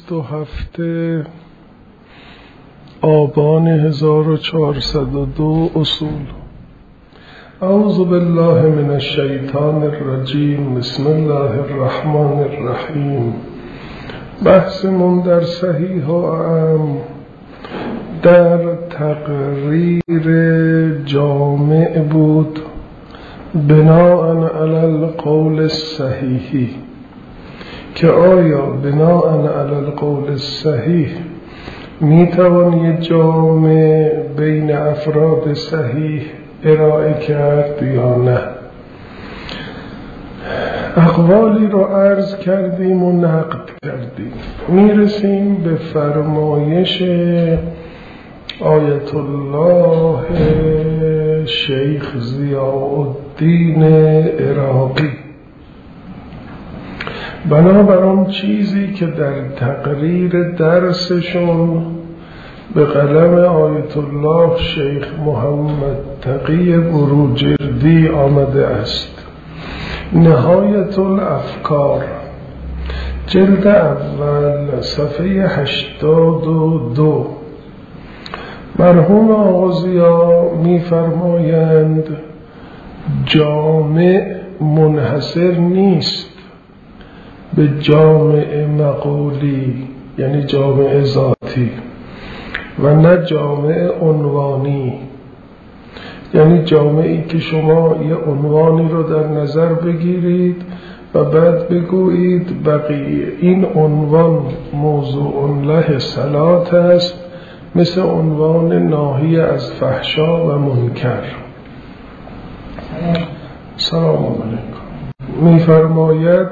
27 آبان 1402 اصول. اعوذ بالله من الشیطان الرجیم. بسم الله الرحمن الرحیم. بحثمون در صحیح و عام در تقریر جامع بود بناء علی القول الصحیح، که آیا بناء علی القول الصحیح میتوان یه جامع بین افراد صحیح ارائه کرد یا نه. اقوالی رو عرض کردیم و نقد کردیم. میرسیم به فرمایش آیت الله شیخ ضیاءالدین عراقی. بنابر آن چیزی که در تقریر درسشون به قلم آیت الله شیخ محمد تقی بروجردی آمده است. نهایت الافکار جلد اول صفحه 82. مرحوم آغازیا می‌فرمایند جامع منحصر نیست به جامع مقولی، یعنی جامع ذاتی، و نه جامع عنوانی، یعنی جامعی که شما یه عنوانی رو در نظر بگیرید و بعد بگویید بقیه این عنوان موضوع له صلات است، مثل عنوان ناهی از فحشا و منکر. سلام علیکم. می‌فرماید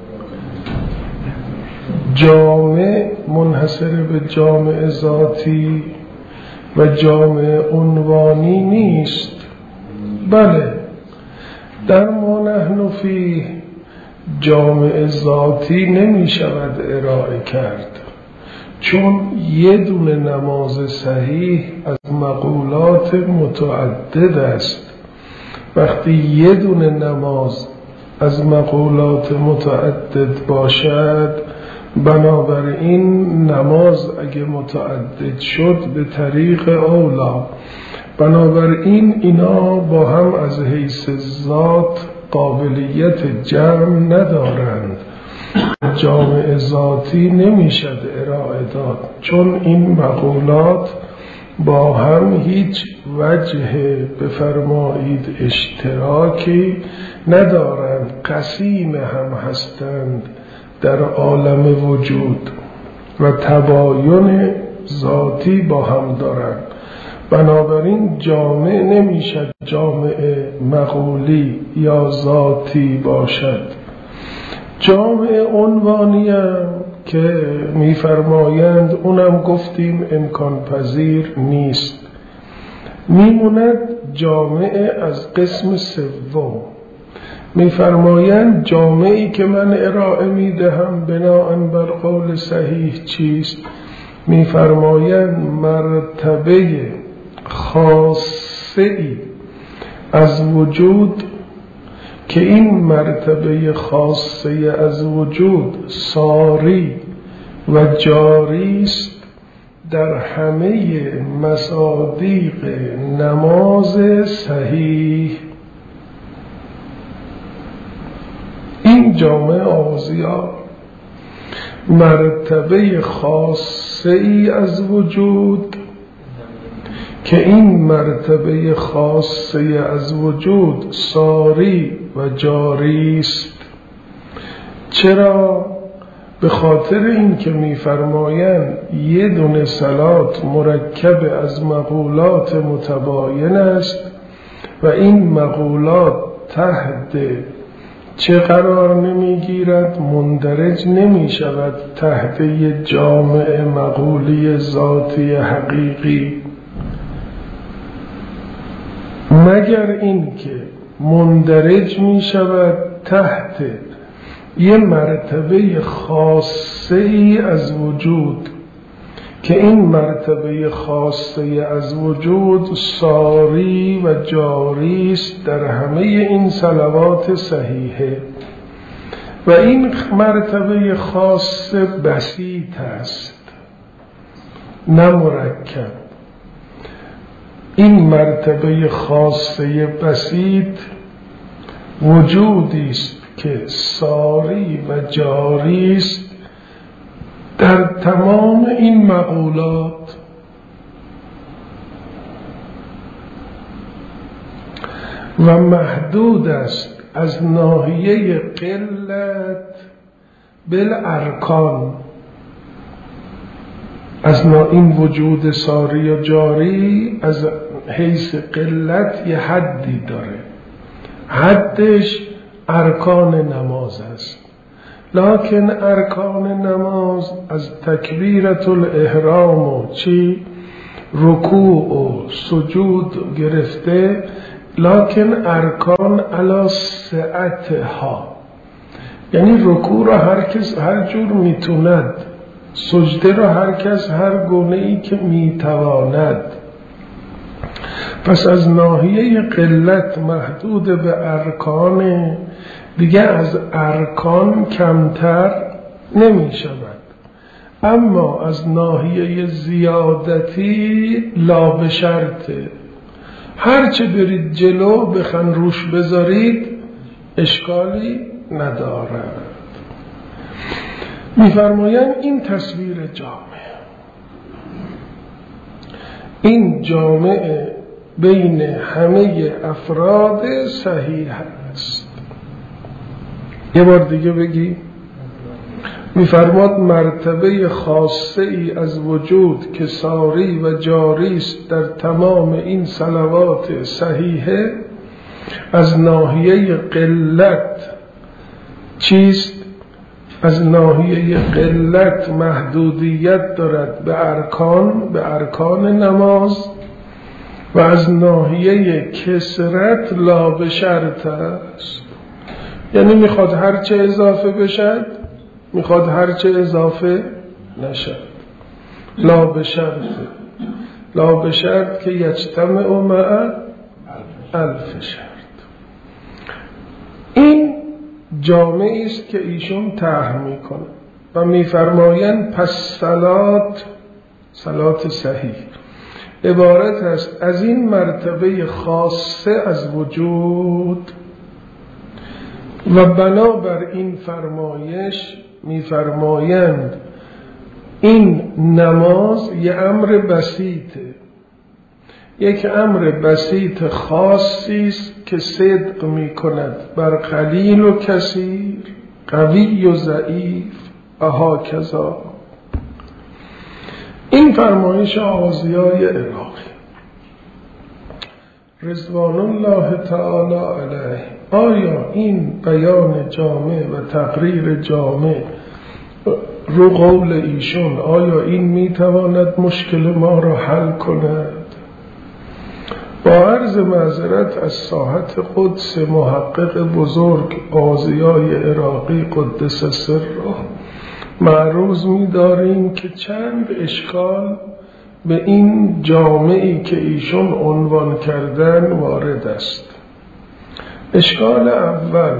جامع منحصر به جامع ذاتی و جامع عنوانی نیست. بله، در ما نحن فیه جامع ذاتی نمی شود ارائه کرد، چون یه دونه نماز صحیح از مقولات متعدد است. وقتی یه دونه نماز از مقولات متعدد باشد، بنابراین نماز اگه متعدد شد به طریق اولا، بنابراین اینا با هم از حیث ذات قابلیت جمع ندارند. جامع ذاتی نمیشد ارائه داد، چون این مقولات با هم هیچ وجه بفرمایید اشتراکی ندارند، قسیم هم هستند در عالم وجود و تباین ذاتی با هم دارند. بنابراین جامع نمیشد جامع مقولی یا ذاتی باشد. جامع عنوانی هم که میفرمایند اونم گفتیم امکان پذیر نیست. میموند جامع از قسم سوم. میفرمایند جامعی که من ارائه میدهم بناء بر قول صحیح چیست؟ میفرمایند مرتبه خاصه‌ای از وجود، که این مرتبه خاصه از وجود ساری و جاری است در همه مصادیق نماز صحیح. این جامع آغازیا مرتبه خاصه ای از وجود، که این مرتبه خاصه از وجود ساری و جاری است. چرا؟ به خاطر این که می‌فرمایند یه دونه صلات مرکب از مقولات متباین است و این مقولات تحت چه قرار نمیگیرد؟ مندرج نمی شود تحت یه جامع مقولی ذاتی حقیقی، مگر این که مندرج می شود تحت یه مرتبه خاصه ای از وجود، که این مرتبه خاصه از وجود ساری و جاری است در همه این صلوات صحیحه. و این مرتبه خاص بسیط است، نه مرکب. این مرتبه خاصه بسیط وجودی است که ساری و جاری است در تمام این مقولات و محدود است از ناحیه قلت بالارکان. از این وجود ساری و جاری از حیث قلت یه حدی داره، حدش ارکان نماز است. لکن ارکان نماز از تکبیرت الاحرام و رکوع و سجود گرفته، لکن ارکان علی سعتها، یعنی رکوع را هر کس هر جور میتوند، سجده را هر کس هر گونه‌ای که میتواند. پس از ناحیه قلت محدود به ارکان، دیگه از ارکان کمتر نمی شود. اما از ناحیه زیادتی لا به شرطه، هرچه برید جلو بخن روش بذارید اشکالی ندارد. می‌فرمایند این تصویر جامعه، این جامعه بین همه افراد صحیح است. یه بار دیگه بگی. می‌فرماد مرتبه خاصه ای از وجود که ساری و جاری است در تمام این صلوات صحیحه، از ناحیه قلت چیست؟ از ناحیه قلت محدودیت دارد به ارکان نماز، و از ناحیه کثرت لا به شرط است، یعنی میخواد هرچه اضافه بشد، میخواد هرچه اضافه نشد. لا به شرط، لا به شرط که یجتمع مع الف شرط. این جامعه است که ایشون طرح میکنه و میفرمایند پس صلات صحیح عبارت است از این مرتبه خاصه از وجود، و بنابر این فرمایش میفرمایند این نماز یه امر بسیطه، یک امر بسیط خاصی است که صدق می کند بر قلیل و کثیر، قوی و ضعیف و هاکذا. این فرمایش آغازیای عراقی رضوان الله تعالی علیه، آیا این بیان جامع و تقریر جامع رو قول ایشون، آیا این میتواند مشکل ما را حل کند؟ با عرض معذرت از ساحت قدس محقق بزرگ قاضیای عراقی قدس سره معروض می‌داریم که چند اشکال به این جامعی که ایشون عنوان کردن وارد است. اشکال اول،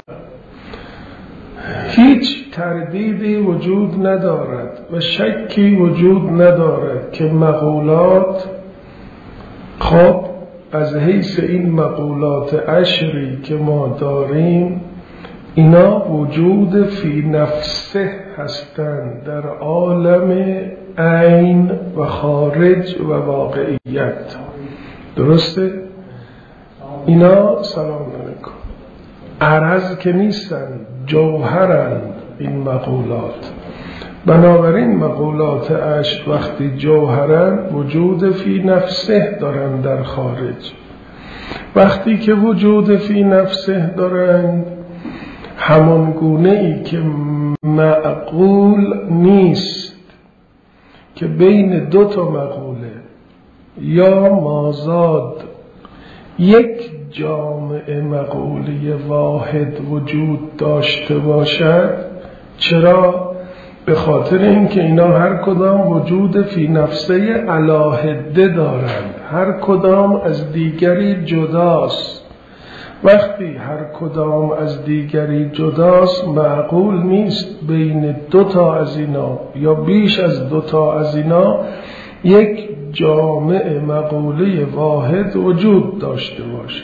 هیچ تردیدی وجود ندارد و شکی وجود ندارد که مقولات، خب از حیث این مقولات عشری که ما داریم، اینا وجود فی نفسه هستند در عالم عین و خارج و واقعیت. درسته؟ اینا سلام علیکم عرض که نیستند، جوهرند این مقولات. بنابراین مقولات عشق وقتی جوهرند وجود فی نفسه دارند در خارج. وقتی که وجود فی نفسه دارند، همان گونه ای که معقول نیست که بین دو تا مقوله یا مازاد یک جامع مقولی واحد وجود داشته باشد. چرا؟ به خاطر اینکه اینا هر کدام وجود فی نفسه علاهده دارند، هر کدام از دیگری جداست وقتی هر کدام از دیگری جداست معقول نیست بین دوتا از اینا یا بیش از دوتا از اینا یک جامع مقوله واحد وجود داشته باشه.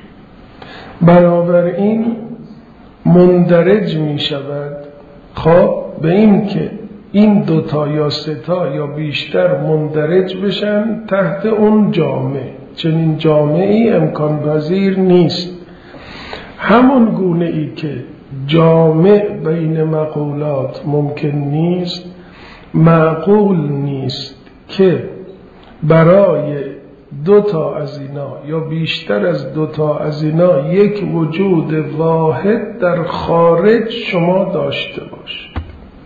بنابراین مندرج می شود خب به این که این دوتا یا ستا یا بیشتر مندرج بشن تحت اون جامع. چنین جامعی امکان پذیر نیست. همون گونه ای که جامع بین مقولات ممکن نیست، معقول نیست که برای دوتا از اینا یا بیشتر از دوتا از اینا یک وجود واحد در خارج شما داشته باشید.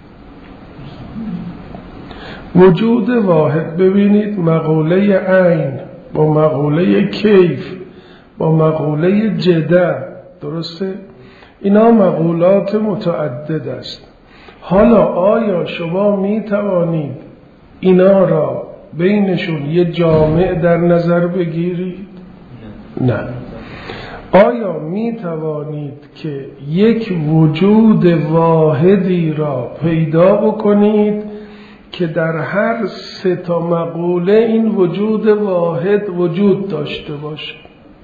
وجود واحد ببینید مقوله عین با مقوله کیف با مقوله جده، درسته؟ اینا مقولات متعدد است. حالا آیا شما می توانید اینا را بینشون یه جامع در نظر بگیرید؟ نه. آیا می توانید که یک وجود واحدی را پیدا بکنید که در هر سه تا مقوله این وجود واحد وجود داشته باشه؟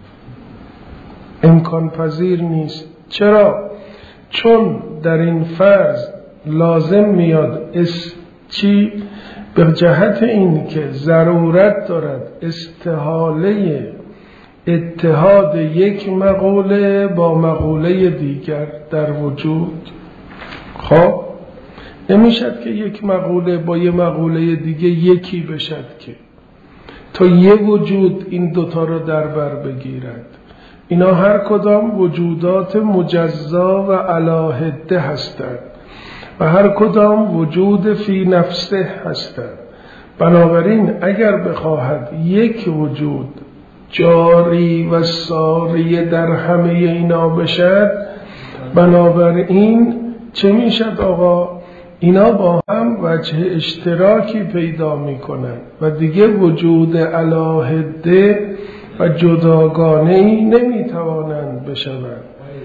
امکان پذیر نیست. چرا؟ چون در این فرض لازم میاد چی؟ به جهت این که ضرورت دارد استحاله اتحاد یک مقوله با مقوله دیگر در وجود. خب نمیشد که یک مقوله با یک مقوله دیگه یکی بشد که تا یه وجود این دوتا رو در بر بگیرد. اینا هر کدام وجودات مجزا و علاهده هستند و هر کدام وجود فی نفسه هستند. بنابراین اگر بخواهد یک وجود جاری و ساری در همه اینا بشد، بنابراین چه میشد آقا؟ اینا با هم وجه اشتراکی پیدا میکنند و دیگه وجود علاهده و جداگانه‌ای نمیتوانند بشوند.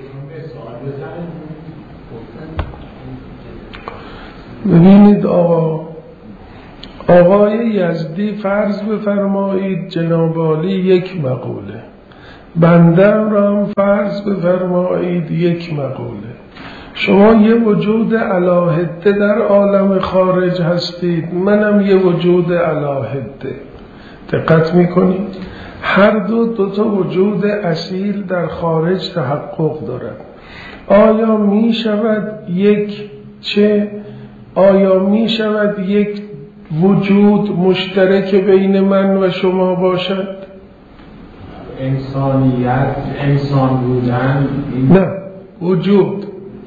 ببینید آقای یزدی فرض بفرمایید جناب عالی یک مقوله، بنده را هم فرض بفرمایید یک مقوله. شما یه وجود علاهده در عالم خارج هستید، منم یه وجود علاهده. دقت میکنید؟ هر دو تا وجود اصیل در خارج تحقق دارد. آیا می شود یک وجود مشترک بین من و شما باشد؟ انسانیت، انسان بودن؟ نه، وجود.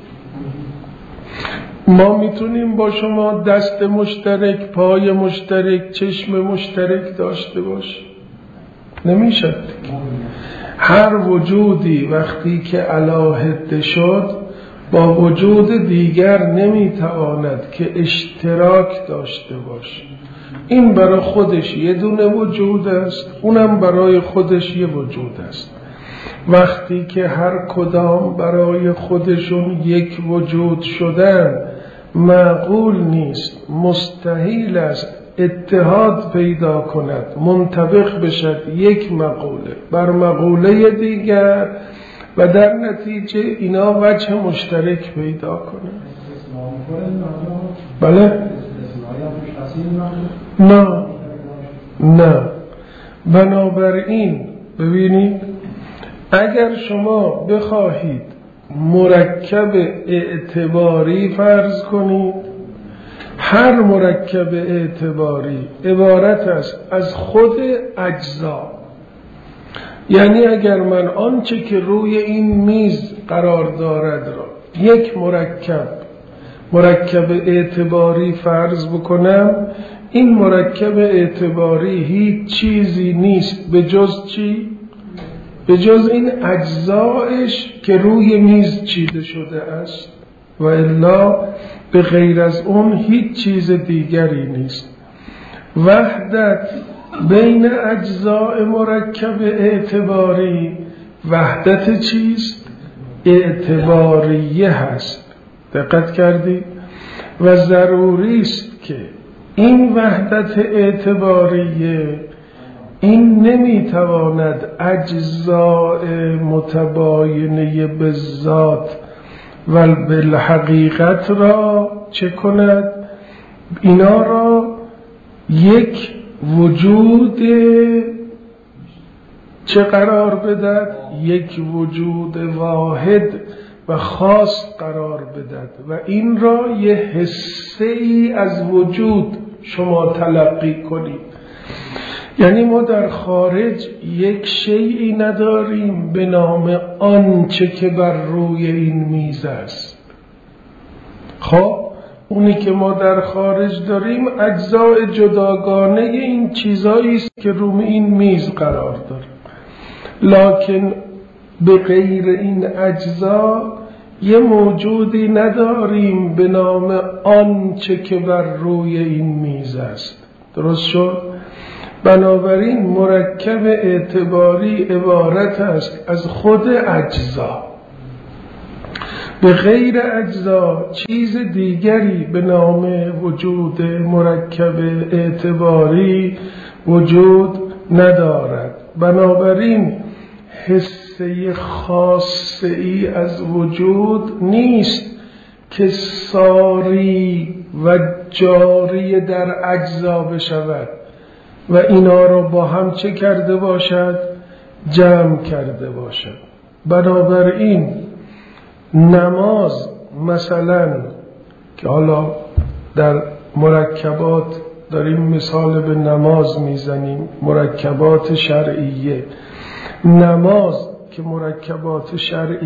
ما میتونیم با شما دست مشترک، پای مشترک، چشم مشترک داشته باشیم؟ نمیشد. هر وجودی وقتی که علاهده شد با وجود دیگر نمیتواند که اشتراک داشته باشه. این برای خودش یه دونه وجود است، اونم برای خودش یه وجود است. وقتی که هر کدام برای خودشون یک وجود شدن، معقول نیست، مستحیل است اتحاد پیدا کند، منطبق بشد یک مقوله بر مقوله دیگر و در نتیجه اینا وجه مشترک پیدا کنند. بله؟ نه. بنابراین ببینید، اگر شما بخواهید مرکب اعتباری فرض کنید، هر مرکب اعتباری عبارت است از خود اجزا. یعنی اگر من آنچه که روی این میز قرار دارد را یک مرکب اعتباری فرض بکنم، این مرکب اعتباری هیچ چیزی نیست به جز چی؟ به جز این اجزایش که روی میز چیده شده است و الا به غیر از اون هیچ چیز دیگری نیست. وحدت بین اجزاء مرکب اعتباری وحدت چیست؟ اعتباریه هست. دقت کردید؟ و ضروری است که این وحدت اعتباریه این نمیتواند اجزاء متباینه بالذات و بالحقیقت را چه کند؟ اینا را یک وجود چه قرار بدهد؟ یک وجود واحد و خاص قرار بدهد و این را یه حصه ای از وجود شما تلقی کنید. یعنی ما در خارج یک شیئی نداریم به نام آنچه که بر روی این میز است. خب اونی که ما در خارج داریم اجزای جداگانه این چیزایی است که روی این میز قرار داره، لکن به غیر این اجزا یه موجودی نداریم به نام آنچه که بر روی این میز است. درست شد؟ بنابراین مرکب اعتباری عبارت است از خود اجزا. به غیر اجزا چیز دیگری به نام وجود مرکب اعتباری وجود ندارد. بنابراین حصه خاصه ای از وجود نیست که ساری و جاری در اجزا بشود و اینا را با هم چه کرده باشد؟ جمع کرده باشد. بنابراین نماز مثلا که حالا در مرکبات داریم مثال به نماز میزنیم، مرکبات شرعیه، نماز که مرکبات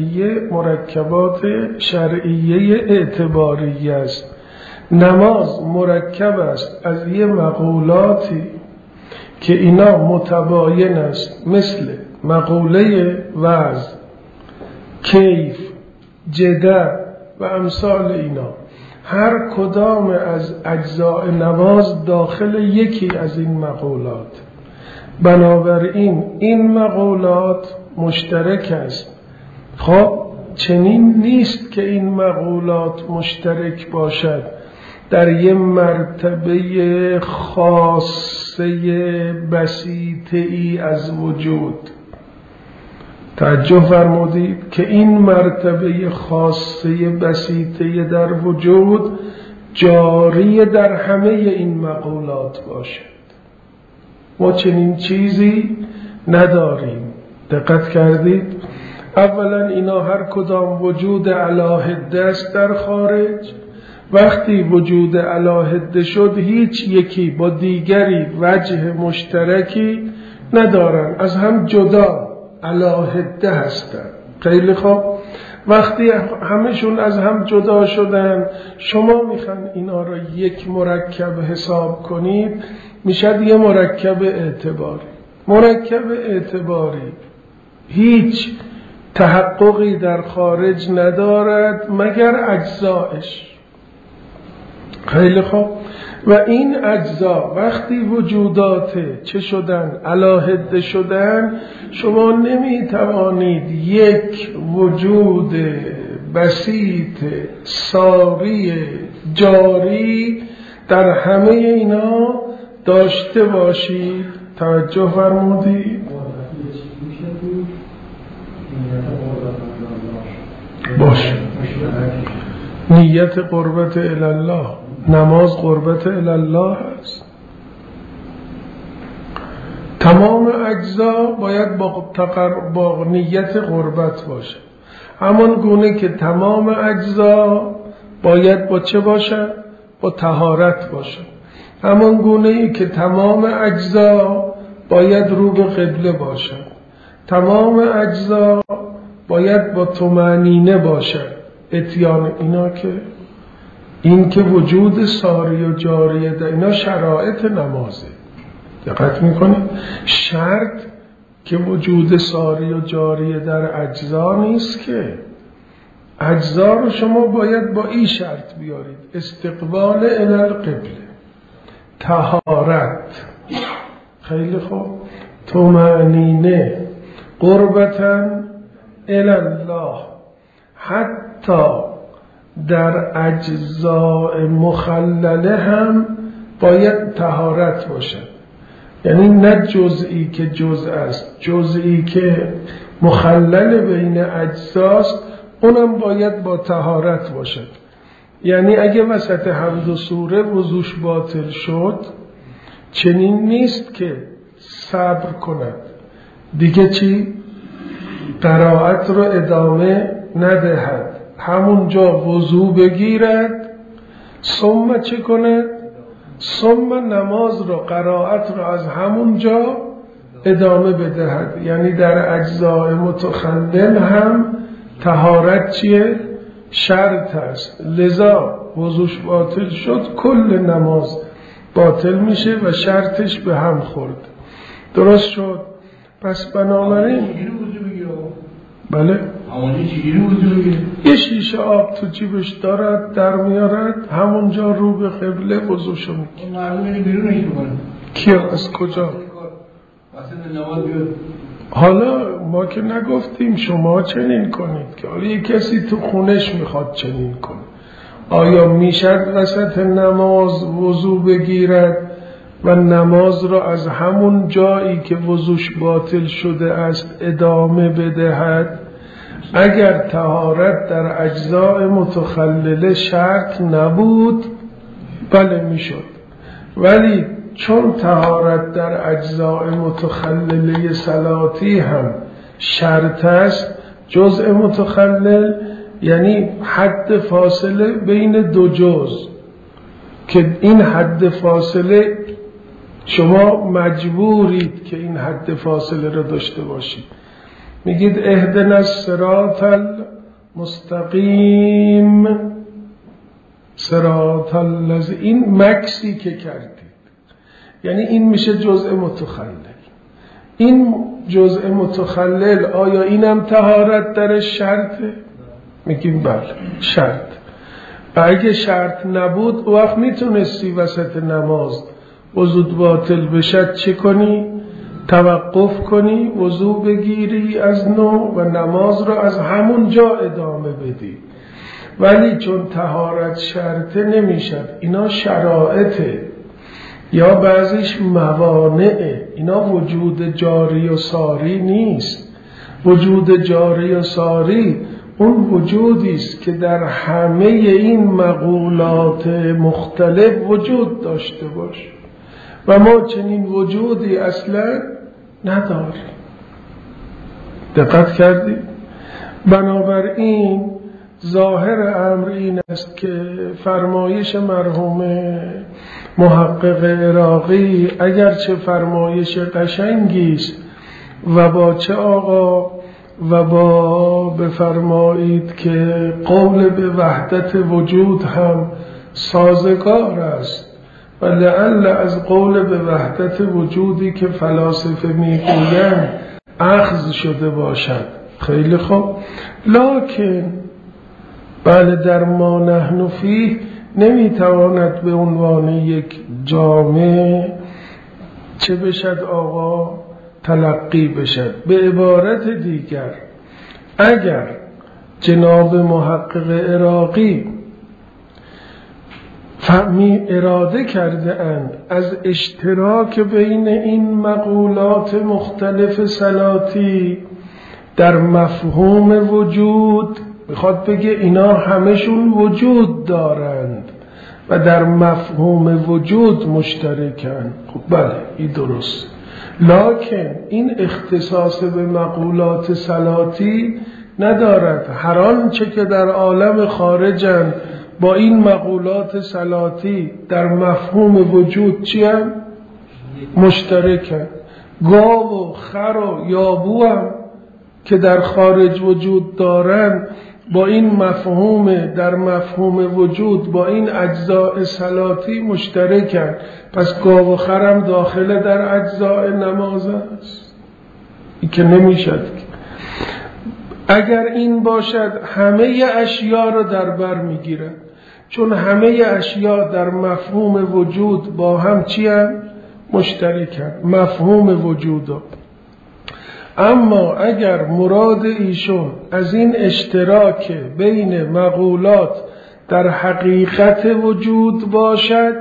شرعیه اعتباریه است. نماز مرکب است از یه مقولاتی که اینا متباین است، مثل مقوله وعظ، کیف، جده و امثال اینا. هر کدام از اجزاء نماز داخل یکی از این مقولات. بنابراین این مقولات مشترک است. خب چنین نیست که این مقولات مشترک باشد در یه مرتبه خاصه بسیطه ای از وجود. توجه فرمودید که این مرتبه خاصه بسیطه در وجود جاری در همه این مقولات باشد. ما چنین چیزی نداریم. دقت کردید؟ اولا اینا هر کدام وجود علاهده است در خارج. وقتی وجود علاهده شد هیچ یکی با دیگری وجه مشترکی ندارن، از هم جدا علاهده هستن. خیلی خوب، وقتی همشون از هم جدا شدن شما میخوان اینا را یک مرکب حساب کنید، میشد یه مرکب اعتباری. مرکب اعتباری هیچ تحققی در خارج ندارد مگر اجزایش. خیلی خوب، و این اجزا وقتی وجودات چه شدن؟ علاهده شدن. شما نمیتوانید یک وجود بسیط ساری جاری در همه اینا داشته باشید. توجه فرمودید؟ باشه. نیت قربت الله، نماز قربت الله است. تمام اجزا باید با نیت قربت باشه. همان گونه که تمام اجزا باید با چه باشه؟ با طهارت باشه. همان گونه که تمام اجزا باید رو به قبله باشه. تمام اجزا باید با طمأنینه باشه. اتیان اینا که این که وجود ساری و جاریه در اینا شرایط نمازه. دقت میکنید؟ شرط که وجود ساری و جاریه در اجزا نیست، که اجزا رو شما باید با این شرط بیارید: استقبال الی القبله، طهارت، خیلی خوب، طمأنینه، قربتن الی الله حتی در اجزاء مخلله هم باید طهارت باشد. یعنی نه جزئی که جزء است، جزئی که مخلل بین اجزاست اونم باید با طهارت باشد. یعنی اگه وسط حمد و سوره وضوش باطل شد، چنین نیست که صبر کند دیگه چی؟ قرائت رو ادامه ندهد، همونجا وضو بگیرد، ثم چه کند؟ ثم نماز رو، قرائت رو از همونجا ادامه بدهد. یعنی در اجزاء متخلل هم طهارت چیه؟ شرط است. لذا وضوش باطل شد کل نماز باطل میشه و شرطش به هم خورد. درست شد؟ پس بنابراین بله یه شیشه آب تو جیبش دارد، در میارد، همونجا رو به قبله وضوشو میکنه. مردم بیرونش میکنه. کیا؟ از کجا؟ حالا ما که نگفتیم شما چنین کنید که حالا یه کسی تو خونش میخواد چنین کنه، آیا میشد وسط نماز وضو بگیرد و نماز را از همون جایی که وضوش باطل شده است ادامه بدهد؟ اگر طهارت در اجزاء متخلله شرط نبود بله میشد، ولی چون طهارت در اجزاء متخلله صلاتی هم شرط است، جزء متخلل یعنی حد فاصله بین دو جزء که این حد فاصله شما مجبورید که این حد فاصله را داشته باشید. میگید اهدنا الصراط المستقیم، صراط الذی، این مکسی که کردید یعنی این میشه جزء متخلل. این جزء متخلل آیا اینم طهارت درش شرطه؟ میگیم بله شرط. اگه شرط نبود وقت میتونستی وسط نماز وضو باطل بشد چه کنی؟ توقف کنی، وضو بگیری از نو و نماز را از همون جا ادامه بدی. ولی چون طهارت شرطه نمیشد، اینا شرائطه یا بعضیش موانعه، اینا وجود جاری و ساری نیست. وجود جاری و ساری اون وجودی است که در همه این مقولات مختلف وجود داشته باشه و ما چنین وجودی اصلا نداریم. دقت کردید؟ بنابراین ظاهر امر این است که فرمایش مرحوم محقق عراقی اگرچه فرمایش قشنگی است و با چه آقا و با بفرمایید که قول به وحدت وجود هم سازگار است و لعل از قول به وحدت وجودی که فلاسفه میگویند اخذ شده باشد. خیلی خوب، لکن بله در ما نحن فیه نمیتواند به عنوان یک جامع چه بشد آقا؟ تلقی بشد. به عبارت دیگر اگر جناب محقق عراقی فهمی اراده کرده اند از اشتراک بین این مقولات مختلف صلاتی در مفهوم وجود، میخواد بگه اینا همشون وجود دارند و در مفهوم وجود مشترکن، خب بله این درست، لکن این اختصاص به مقولات صلاتی ندارد. هر آنچه که در عالم خارجن با این مقولات صلاتی در مفهوم وجود چی هم؟ مشترکن. گاو و خر و یابو هم که در خارج وجود دارن با این مفهوم در مفهوم وجود با این اجزاء صلاتی مشترکن. پس گاو و خرم داخل در اجزاء نماز است؟ این که نمیشد. اگر این باشد همه اشیا رو در بر میگیرن، چون همه اشیا در مفهوم وجود با هم چی هم؟ مشترکن. مفهوم وجود اما اگر مراد ایشون از این اشتراک بین مقولات در حقیقت وجود باشد،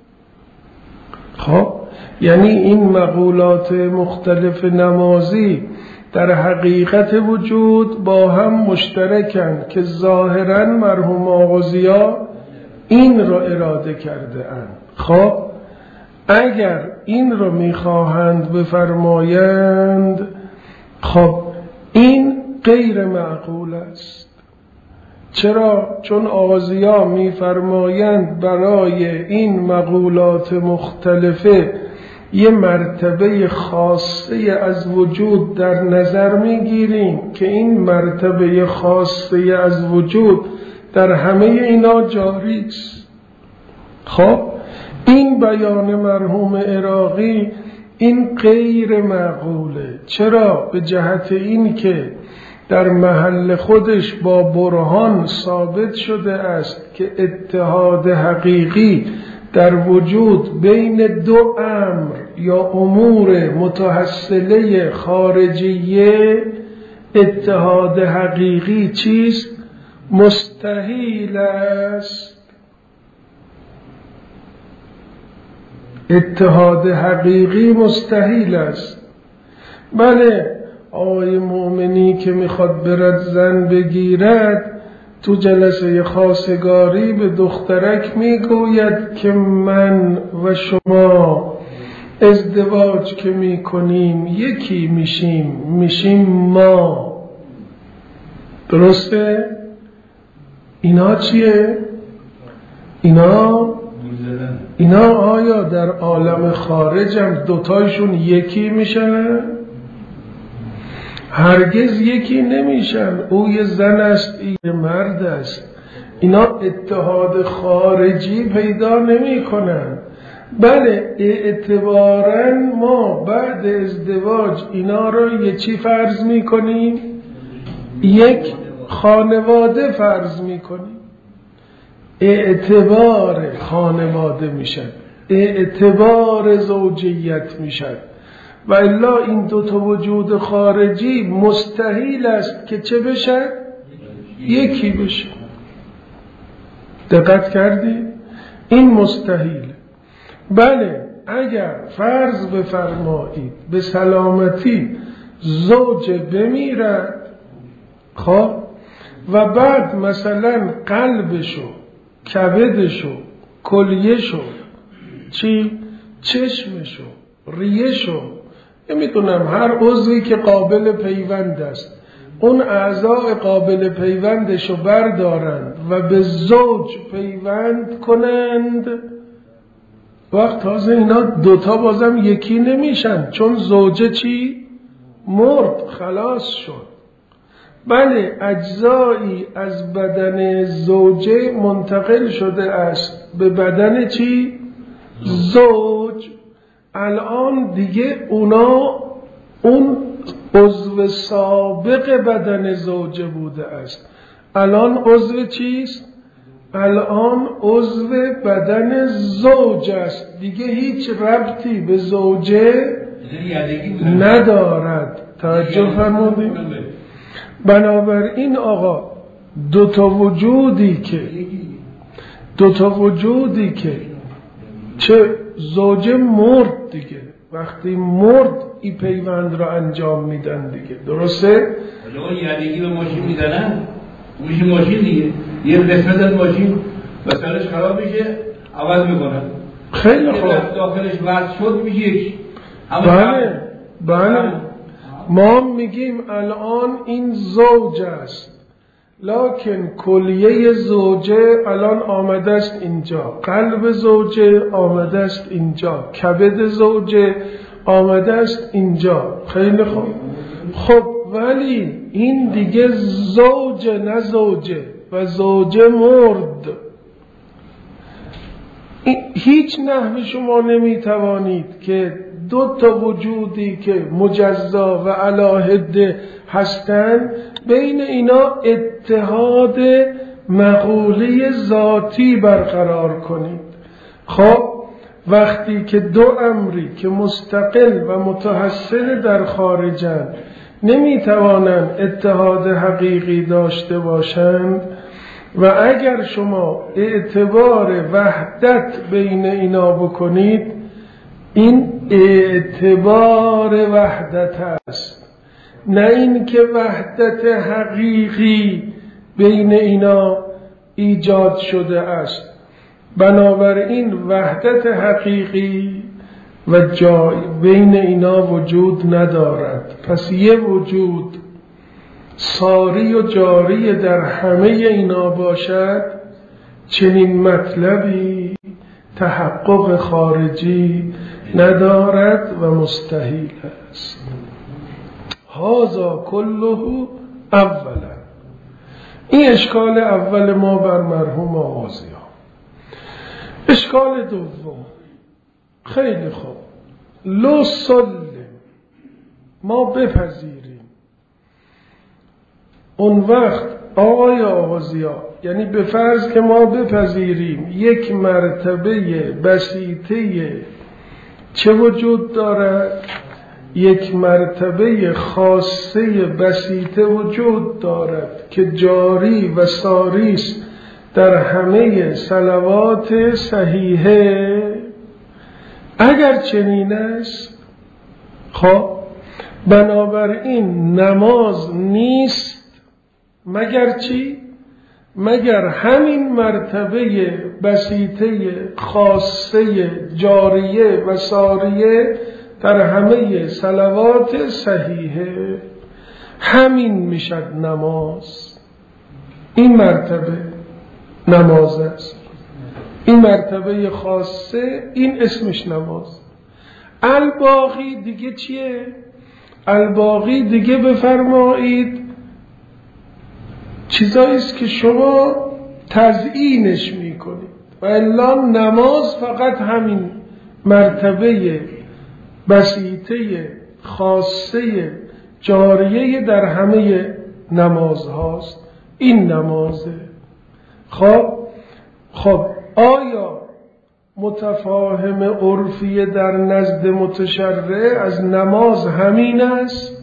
خب یعنی این مقولات مختلف نمازی در حقیقت وجود با هم مشترکن که ظاهراً مرحوم آغازیا این را اراده کرده اند. خب اگر این را میخواهند بفرمایند، خب این غیر معقول است. چرا؟ چون آغازیا میفرمایند برای این مقولات مختلفه یه مرتبه خاصه از وجود در نظر میگیریم که این مرتبه خاصه از وجود در همه اینا جاری است. خب این بیان مرحوم عراقی این غیر معقوله. چرا؟ به جهت این که در محل خودش با برهان ثابت شده است که اتحاد حقیقی در وجود بین دو امر یا امور متحصله خارجیه، اتحاد حقیقی چیست؟ مستحیل است. اتحاد حقیقی مستحیل است. بله، آقای مؤمنی که میخواد برد زن بگیرد تو جلسه خواستگاری به دخترک میگوید که من و شما ازدواج که میکنیم یکی میشیم ما. درسته؟ اینا چیه؟ اینا آیا در عالم خارج هم دوتایشون یکی میشن؟ هرگز یکی نمیشن. او یه زن است، این مرد است. اینا اتحاد خارجی پیدا نمی کنن. بله، اعتباراً ما بعد ازدواج اینا رو یه چی فرض می کنیم؟ یک خانواده فرض می کنیم. اعتبار خانواده میشن، اعتبار زوجیت میشن. و الا این دوتا وجود خارجی مستحیل است که چه بشن؟ یکی بشن. دقت کردی؟ این مستحیل. بله، اگر فرض بفرمایید به سلامتی زوج بمیرد، خب و بعد مثلا قلبشو، کبدشو، کلیهشو، چشمشو، ریهشو، نمیدونم هر عضوی که قابل پیوند است، اون اعضاء قابل پیوندشو بردارند و به زوج پیوند کنند، وقت تازه اینا دوتا بازم یکی نمیشن، چون زوجه چی؟ مرد، خلاص شد. بله، اجزایی از بدن زوجه منتقل شده است به بدن چی؟ زوج. الان دیگه اون عضو سابق بدن زوجه بوده است، الان عضو چیست؟ الان عضو بدن زوج است، دیگه هیچ ربطی به زوجه ندارد. توجه فرمودید؟ بنابراین آقا دوتا وجودی که چه زوجه مرد دیگه، وقتی مرد این پیوند را انجام میدن دیگه. درسته؟ یادگی به ماشین میزنن، ماشین دیگه یه قسمت از ماشین وسایلش خراب میشه عوض میکنن. خیلی خوب، داخلش وصل شد میشه یک. بله ما میگیم الان این زوج است، لکن کلیه زوجه الان آمده است اینجا، قلب زوجه آمده است اینجا، کبد زوجه آمده است اینجا. خیلی خوب. خب ولی این دیگه زوجه نه زوجه و زوجه مرد. هیچ نحوی شما نمیتوانید که دو تا وجودی که مجزا و علاهده هستند بین اینا اتحاد مقوله ذاتی برقرار کنید. خب وقتی که دو امری که مستقل و متحصل در خارجند نمیتوانند اتحاد حقیقی داشته باشند و اگر شما اعتبار وحدت بین اینا بکنید، این اعتبار وحدت است، نه این که وحدت حقیقی بین اینا ایجاد شده است. بنابراین وحدت حقیقی و جای بین اینا وجود ندارد. پس یه وجود ساری و جاری در همه اینا باشد، چنین مطلبی تحقق خارجی ندارد و مستحیل است. هذا کله اولا. این اشکال اول ما بر مرحوم آغازی ها. اشکال دوم، خیلی خوب، لو سلم، ما بپذیریم اون وقت آقای آغازی ها، یعنی به فرض که ما بپذیریم یک مرتبه بسیطه چه وجود دارد؟ یک مرتبه خاصه بسیطه وجود دارد که جاری و ساری است در همه صلوات صحیحه. اگر چنین است، خب بنابراین نماز نیست مگر چی؟ مگر همین مرتبه بسیطه خاصه جاریه و ساریه در همه صلوات صحیحه، همین میشد نماز. این مرتبه نماز است، این مرتبه خاصه، این اسمش نماز. الباقی دیگه چیه؟ الباقی دیگه بفرمایید چیزاییست که شما تزیینش میکنید، و الا نماز فقط همین مرتبه بسیطه خاصه جاریه در همه نماز هاست. این نمازه. خب آیا متفاهم عرفی در نزد متشرع از نماز همین است؟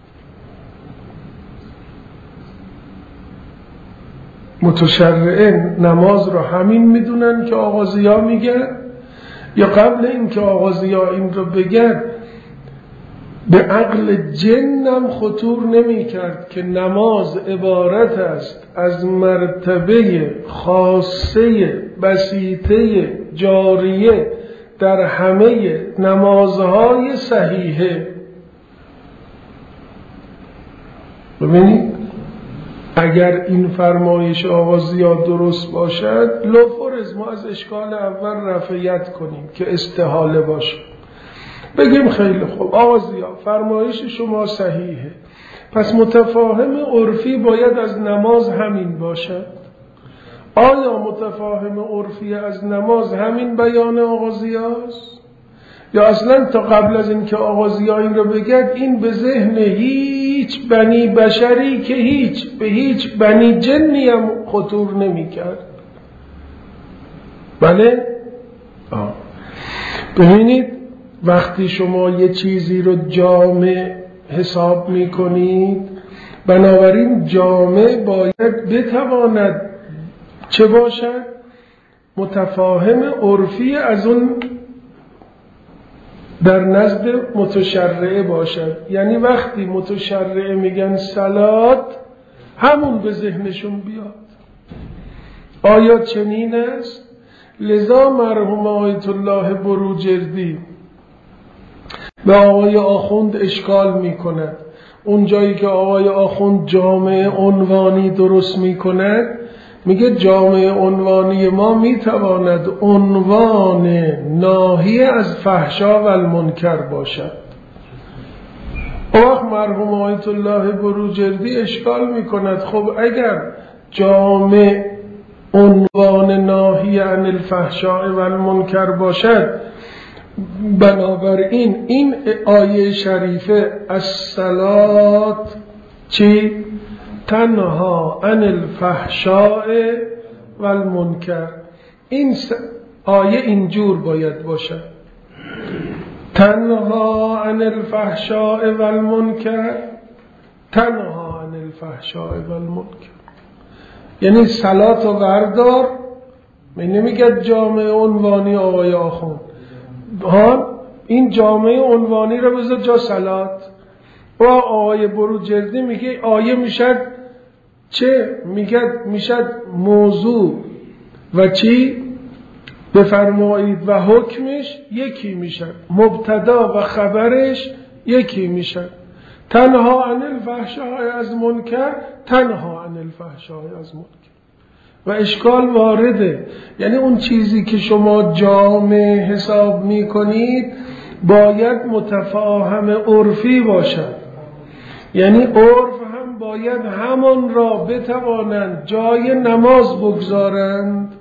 متشرع نماز رو همین میدونن که آغازی ها میگن، یا قبل این که آغازی ها این رو بگن به عقل جنم خطور نمی کرد که نماز عبارت است از مرتبه خاصه بسیطه جاریه در همه نمازهای صحیحه. ببینید اگر این فرمایش آغازی ها درست باشد، لوفرز ما از اشکال اول رفعیت کنیم که استحاله باشه، بگیم خیلی خوب آغازی ها فرمایش شما صحیحه، پس متفاهم عرفی باید از نماز همین باشد. آیا متفاهم عرفی از نماز همین بیان آغازی هاست؟ یا اصلا تا قبل از این که آغازی ها این رو بگد، این به ذهن هیچ بنی بشری که به هیچ بنی جنی هم خطور نمی کرد؟ بله؟ ببینید وقتی شما یه چیزی رو جامع حساب می کنید، بنابراین جامع باید بتواند چه باشد؟ متفاهم عرفی از اون در نزد متشرعه باشد. یعنی وقتی متشرعه میگن صلات، همون به ذهنشون بیاد. آیا چنین است؟ لذا مرحوم آیت الله بروجردی به آقای آخوند اشکال میکند. اون جایی که آقای آخوند جامعه عنوانی درست میکند، میگه جامعه عنوانی ما میتواند عنوان ناهی از فحشا و المنکر باشد. وقت مرحوم آیت الله بروجردی اشکال میکند، خب اگر جامع عنوان ناهی عن الفحشاء و المنکر باشد، بنابراین این آیه شریفه الصلات چی؟ تنها عن الفحشاء و المنکر، این آیه اینجور باید باشد، تنها عن الفحشاء و المنکر تنها عن الفحشاء و المنکر. یعنی صلات و وردار، من نمیگه جامعه عنوانی آقای آخوند، این جامعه عنوانی رو بذار جا صلات. و آقای بروجردی میگه آیه میشد چه؟ میشد موضوع و چی؟ بفرمایید و حکمش یکی میشد، مبتدا و خبرش یکی میشد. تنها عن الفحشاء از منکر، تنها عن الفحشاء از منکر. و اشکال وارده، یعنی اون چیزی که شما جامع حساب میکنید باید متفاهم عرفی باشد. یعنی عرف هم باید همان را بتوانند جای نماز بگذارند.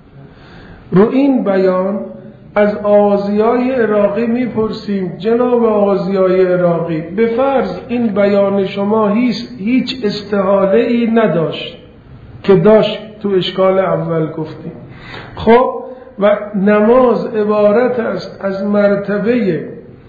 رو این بیان از آغازیای عراقی میپرسیم جناب آغازیای عراقی، به فرض این بیان شما هیچ استحاله ای نداشت که داشت تو اشکال اول گفتیم. خب و نماز عبارت است از مرتبه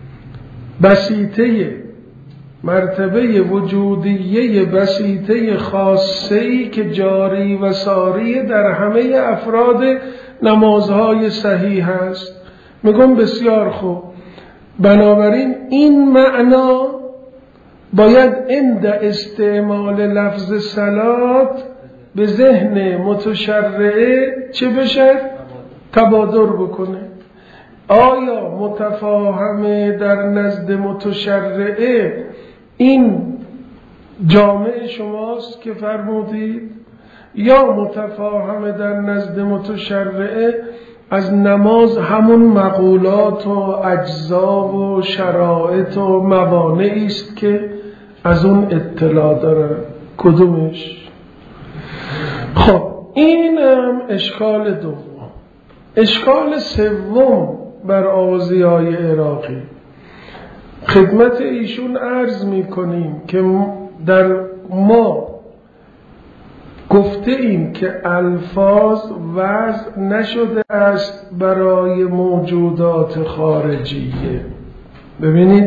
بسیطه، مرتبه وجودیه بسیطه خاصه‌ای که جاری و ساری در همه افراد نمازهای صحیح است. میگم بسیار خوب. بنابراین این معنا باید عند استعمال لفظ صلات به ذهن متشرعه چه بشه؟ تبادر بکنه. آیا متفاهمه در نزد متشرعه این جامعه شماست که فرمودید، یا متفاهمه در نزد متشرعه از نماز همون مقولات و اجزا و شرائط و موانعی است که از اون اطلاع داره؟ کدومش؟ خب اینم اشکال دوم. اشکال سوم بر آغازیای عراقی، خدمت ایشون عرض می کنیم که در ما گفته ایم که الفاظ وضع نشده است برای موجودات خارجیه. ببینید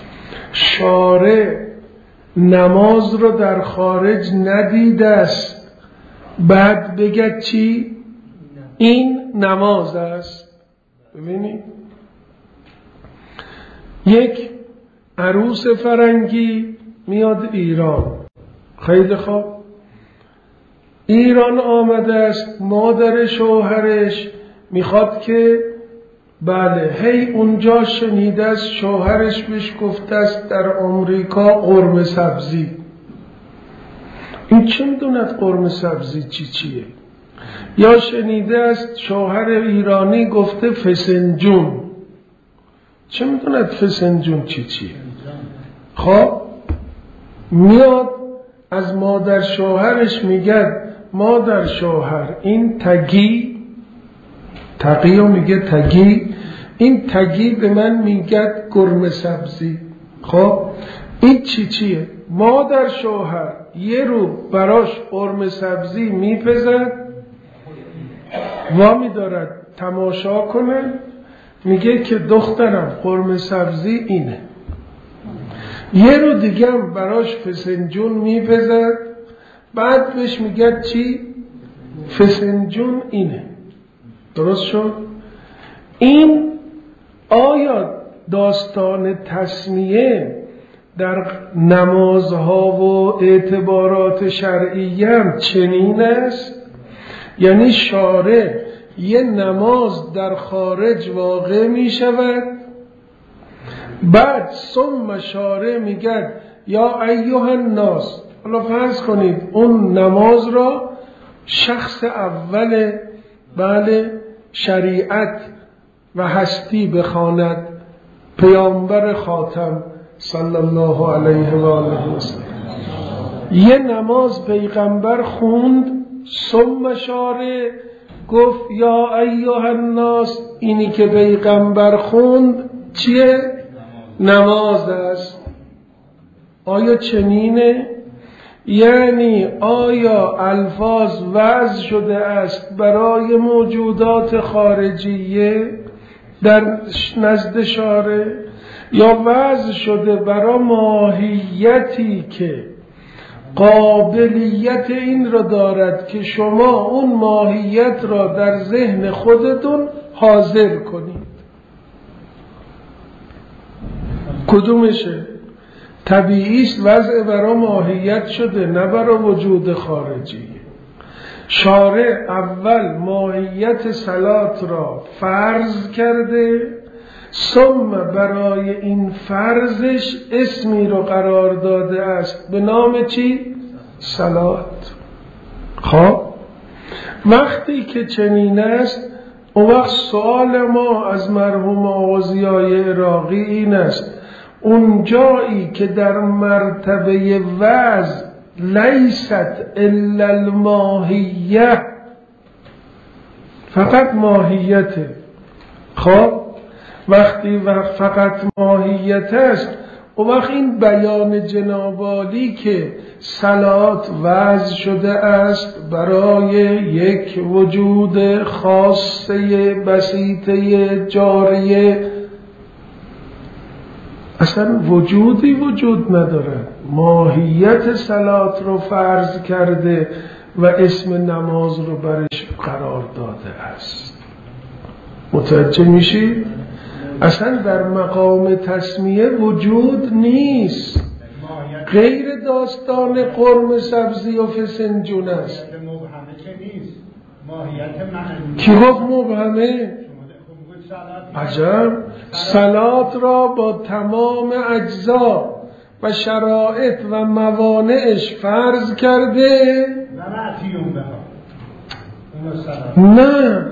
شارع نماز رو در خارج ندیده است بعد بگه چی؟ این نماز است. ببینید یک عروس فرنگی میاد ایران، خیلی خوب، ایران آمده است، مادر شوهرش میخواد که بله هی اونجا شنیده است شوهرش بهش گفته است در آمریکا قرمه سبزی. این چه میدوند قرمه سبزی چیه؟ یا شنیده است شوهر ایرانی گفته فسنجون. چه میدوند فسنجون چیه؟ خب میاد از مادر شوهرش میگه مادر شوهر این تگی و میگه تگی، این تگی به من میگه گرمه سبزی. خب این چیه؟ مادر شوهر یه رو براش گرمه سبزی میپزد، وامی دارد تماشا کنه، میگه که دخترم قرمه سبزی اینه. یه رو دیگه هم براش فسنجون میپزد، بعد بهش میگه چی؟ فسنجون اینه. درست شد؟ این آیا داستان تسمیه در نمازها و اعتبارات شرعیه هم چنین است؟ یعنی شارع یه نماز در خارج واقع می شود، بعد ثم شارع میگه یا ایها الناس، حالا فرض کنید اون نماز را شخص اول بله شریعت و هستی بخواند، پیامبر خاتم صلی الله علیه و آله و سلم. یه نماز پیغمبر خوند، ثم شارع گفت یا ایها الناس، اینی که پیغمبر خوند چیه؟ نماز است. آیا چنینه؟ یعنی آیا الفاظ وضع شده است برای موجودات خارجیه در نزد شارع، یا وضع شده برای ماهیتی که قابلیت این را دارد که شما اون ماهیت را در ذهن خودتون حاضر کنید. کدومشه؟ طبیعیست، وضع برای ماهیت شده، نه برای وجود خارجی. شارع اول ماهیت صلات را فرض کرده، ثم برای این فرضش اسمی رو قرار داده است به نام چی؟ صلات. خب وقتی که چنین است، اون وقت سوال ما از مرحوم آغازیای عراقی این است: اون جایی که در مرتبه وضع لیست الا الماهیه، فقط ماهیته. خب وقتی فقط ماهیت است، و وقت این بیان جناب عالی که صلات وضع شده است برای یک وجود خاصه بسیطه جاریه، اصلا وجودی وجود ندارد. ماهیت صلات رو فرض کرده و اسم نماز رو برش قرار داده است. متوجه میشی؟ اصلا در مقام تسمیه وجود نیست، غیر داستان قرم سبزی و فسنجون است. کی گفت مبهمه؟ عجب. صلات را با تمام اجزا و شرایط و موانعش فرض کرده؟ نه،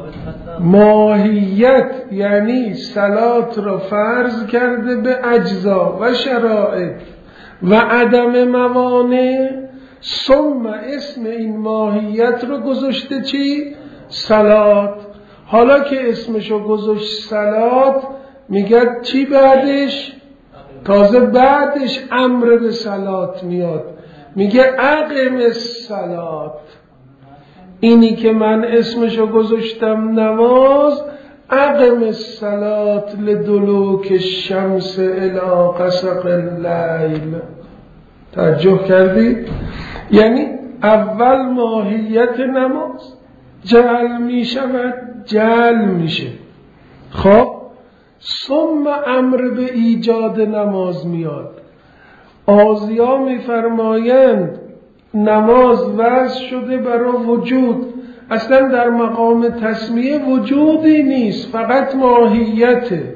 ماهیت یعنی صلات را فرض کرده به اجزا و شرایط و عدم موانع، ثم اسم این ماهیت رو گذاشته چی؟ صلات. حالا که اسمشو گذاشت صلات، میگه چی بعدش؟ تازه بعدش امر به صلات میاد، میگه اقم الصلات. اینی که من اسمشو گذاشتم نماز، اقم الصلات لدلوک الشمس الی غسق اللیل. توجه کردی؟ یعنی اول ماهیت نماز جعل می شود، جعل میشه. خب ثم امر به ایجاد نماز میاد. آزیا میفرمایند نماز وضع شده برای وجود، اصلا در مقام تسمیه وجودی نیست، فقط ماهیته.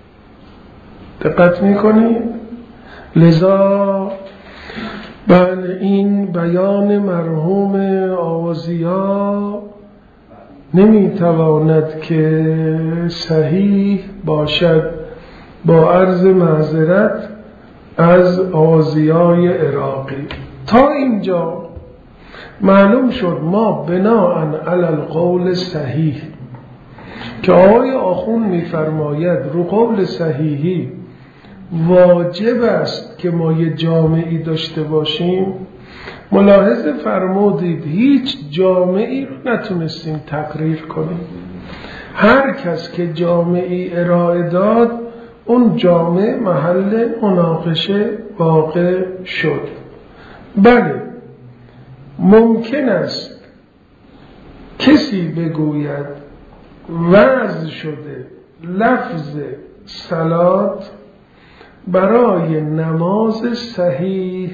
دقت میکنی؟ لذا بله، این بیان مرحوم آوازیا نمیتواند که صحیح باشد. با عرض معذرت از آوازیای عراقی. تا اینجا معلوم شد ما بناءً علی القول صحیح که آقای آخوند میفرماید رو قول صحیحی واجب است که ما یه جامعی داشته باشیم. ملاحظه فرمودید هیچ جامعی رو نتونستیم تقریر کنیم. هر کس که جامعی ارائه داد، اون جامعه محل مناقشه واقع شد. بله، ممکن است کسی بگوید وضع شده لفظ صلات برای نماز صحیح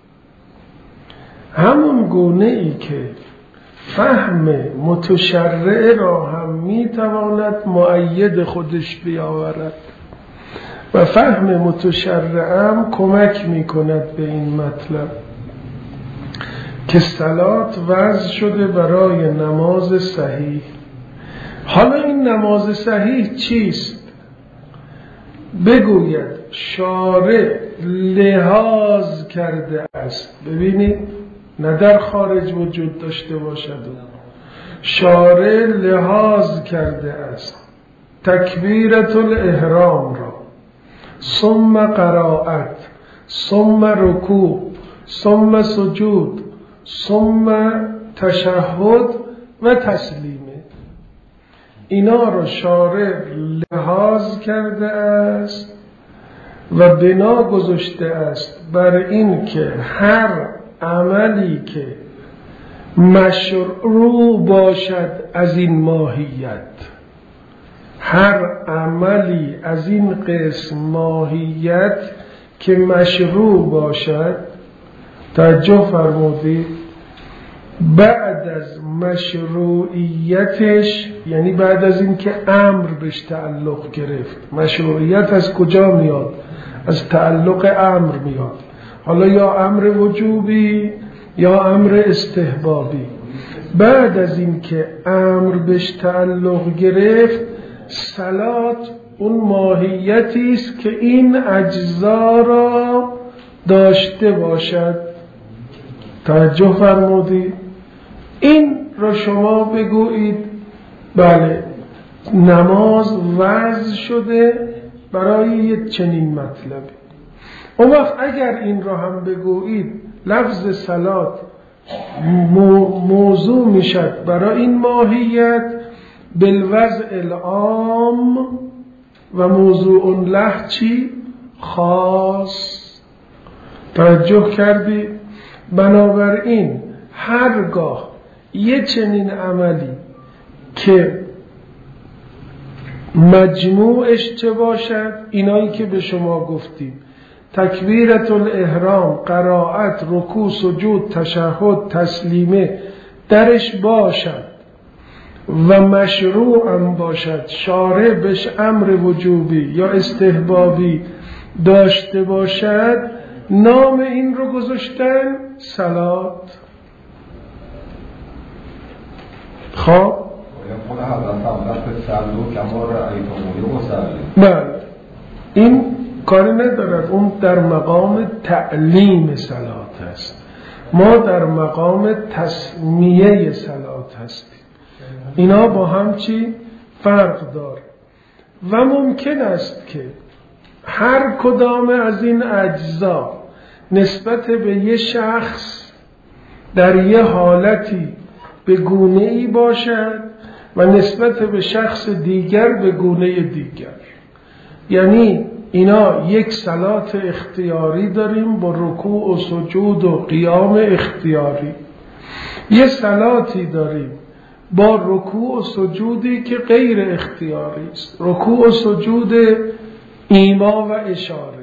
همون گونه ای که فهم متشرع را هم میتواند مؤید خودش بیاورد و فهم متشرع هم کمک میکند به این مطلب که صلات وضع شده برای نماز صحیح. حالا این نماز صحیح چیست؟ بگوید شارع لحاظ کرده است. ببینید، نه در خارج وجود داشته باشد، شارع لحاظ کرده است تکبیرت الاحرام را، ثم قرائت، ثم رکوع، ثم سجود، ثم تشهد و تسلیمه. اینا رو شارع لحاظ کرده است و بنا گذاشته است بر این که هر عملی که مشروع باشد از این ماهیت، هر عملی از این قسم ماهیت که مشروع باشد، توجه فرمودید، بعد از مشروعیتش، یعنی بعد از این که امر بهش تعلق گرفت. مشروعیت از کجا میاد؟ از تعلق امر میاد. حالا یا امر وجوبی یا امر استحبابی. بعد از این که امر بهش تعلق گرفت، صلات اون ماهیتی است که این اجزا را داشته باشد. توجه فرمودید؟ این را شما بگویید بله نماز وضع شده برای یک چنین مطلبی. اون وقت اگر این را هم بگویید لفظ صلات موضوع میشد برای این ماهیت بالوضع العام و موضوع له چی؟ خاص. توجه کردی؟ بنابراین هرگاه یه چنین عملی که مجموعش چه باشد، اینایی که به شما گفتیم، تکبیرت الاحرام، قرائت، رکوع، سجود، تشهد، تسلیمه درش باشد و مشروع هم باشد، شارع بهش امر وجوبی یا استحبابی داشته باشد، نام این رو گذاشتن صلات. خب بله این کاری ندارد، اون در مقام تعلیم صلات است، ما در مقام تسمیه صلات هستیم. اینا با هم چی فرق داره و ممکن است که هر کدام از این اجزا نسبت به یه شخص در یه حالتی به گونه‌ای باشد و نسبت به شخص دیگر به گونه دیگر. یعنی اینا یک صلات اختیاری داریم با رکوع و سجود و قیام اختیاری، یه صلاتی داریم با رکوع و سجودی که غیر اختیاری است، رکوع و سجود ایما و اشاره.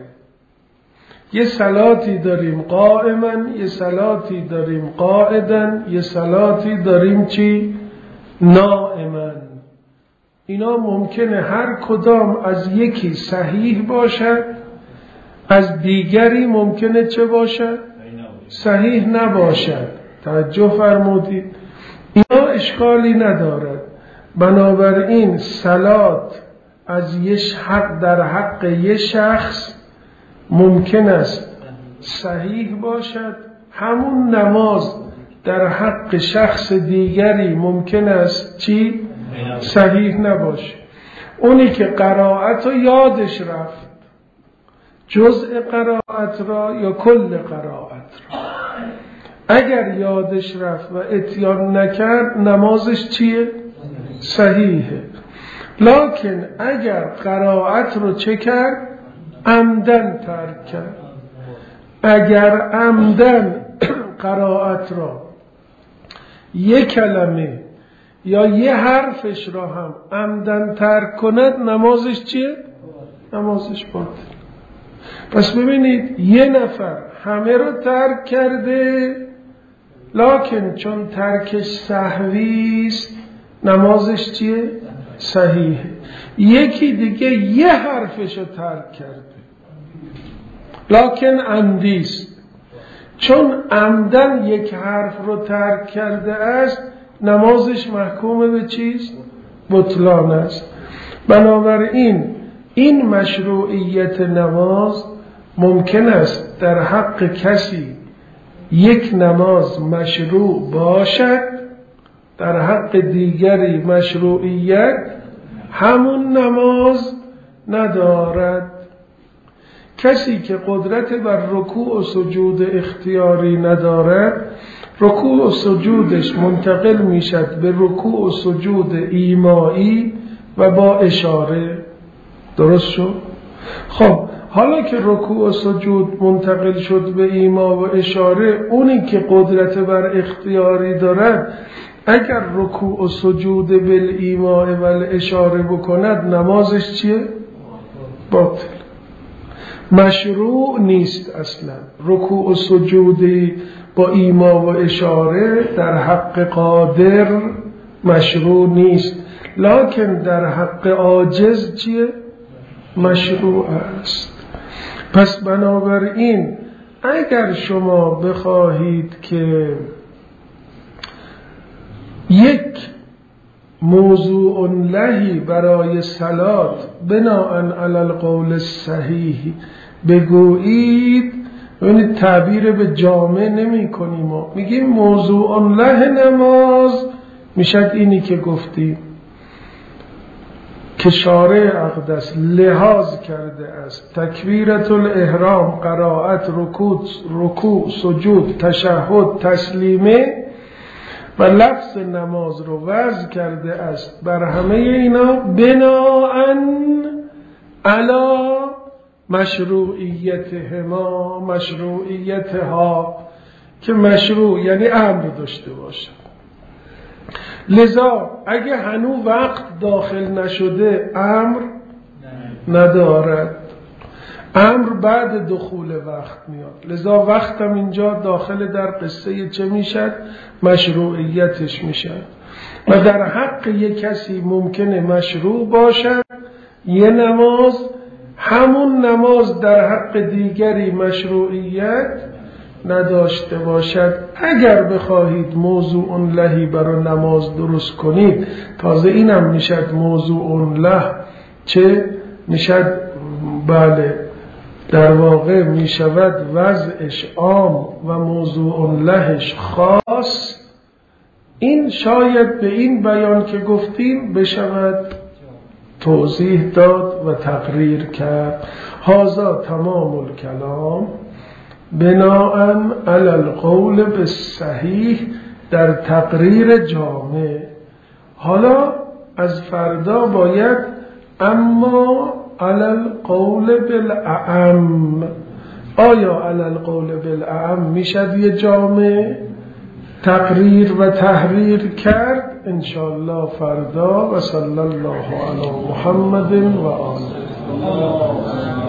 یه صلاتی داریم قائما، یه صلاتی داریم قاعدا، یه صلاتی داریم چی؟ نائما. اینا ممکنه هر کدام از یکی صحیح باشد، از دیگری ممکنه چه باشد؟ صحیح نباشد. توجه فرمودید؟ اینا اشکالی ندارد. بنابراین صلات از یک حق در حق یک شخص ممکن است صحیح باشد، همون نماز در حق شخص دیگری ممکن است چی؟ صحیح نباشه. اونی که قرائت رو یادش رفت، جزء قرائت را یا کل قرائت را، اگر یادش رفت و اتیان نکرد نمازش چیه؟ صحیحه. لکن اگر قرائت رو چه کرد؟ عمدن ترک کرد. اگر عمدن قرائت را یک کلمه یا یه حرفش را هم عمدن ترک کند نمازش چیه؟ نمازش باطل. پس ببینید یه نفر همه رو ترک کرده لکن چون ترکش سهوی است نمازش چیه؟ صحیحه. یکی دیگه یه حرفش رو ترک کرده لکن عمدی است، چون عمدن یک حرف رو ترک کرده است نمازش محکوم به چیست؟ بطلان است. بنابراین این مشروعیت نماز ممکن است در حق کسی یک نماز مشروع باشد، در حق دیگری مشروعیت همون نماز ندارد. کسی که قدرت بر رکوع و سجود اختیاری ندارد، رکوع و سجودش منتقل میشد به رکوع و سجود ایمایی و با اشاره. درست شد؟ خب حالا که رکوع و سجود منتقل شد به ایما و اشاره، اونی که قدرت بر اختیاری دارد اگر رکوع و سجود بالایما و الاشاره بکند نمازش چیه؟ باطل، مشروع نیست. اصلا رکوع و سجودی با ایما و اشاره در حق قادر مشروع نیست، لکن در حق عاجز چیه؟ مشروع است. پس بنابراین اگر شما بخواهید که یک موضوع لهی برای صلات بناءً علی القول الصحیح بگویید، ببینید تعبیر به جامع نمی کنیم، میگیم موضوع له نماز میشد اینی که گفتیم که شارع اقدس لحاظ کرده است تکبیرت الاحرام، قرائت، رکوع، سجود، تشهد، تسلیمه و لفظ نماز رو وضع کرده است بر همه اینا بناءً علی مشروعیتها که مشروع یعنی امر داشته باشد. لذا اگه هنوز وقت داخل نشده امر ندارد، امر بعد دخول وقت میاد. لذا وقتم اینجا داخل در قصه چه میشد؟ مشروعیتش میشد. و در حق یک کسی ممکنه مشروع باشد یه نماز، همون نماز در حق دیگری مشروعیت نداشته باشد. اگر بخواهید موضوع لهی برای نماز درست کنید، تازه اینم میشد موضوع له چه میشد؟ بله در واقع میشود وضعش عام و موضوع لهش خاص. این شاید به این بیان که گفتیم بشود توضیح داد و تقریر کرد. هذا تمام الکلام بناءً علی القول بالصحیح در تقریر جامع. حالا از فردا باید اما علی القول بالاعم. آیا علی القول بالاعم میشد یه جامع تقریر و تحریر کرد؟ انشاءالله فردا. و صلی الله علی محمد و آله.